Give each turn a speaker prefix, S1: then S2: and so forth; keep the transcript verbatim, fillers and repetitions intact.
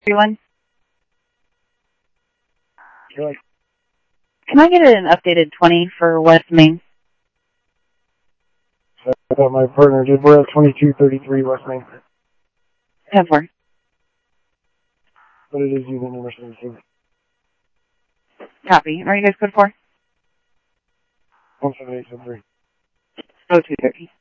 S1: Everyone,
S2: Sure.
S1: can I get an updated twenty for West Main?
S2: I thought my partner did. We're at twenty-two thirty-three West Main.
S1: ten four.
S2: But it is using Emerson. So
S1: Copy. Are you guys code for?
S2: one seven eight seven three.
S1: Oh two thirty.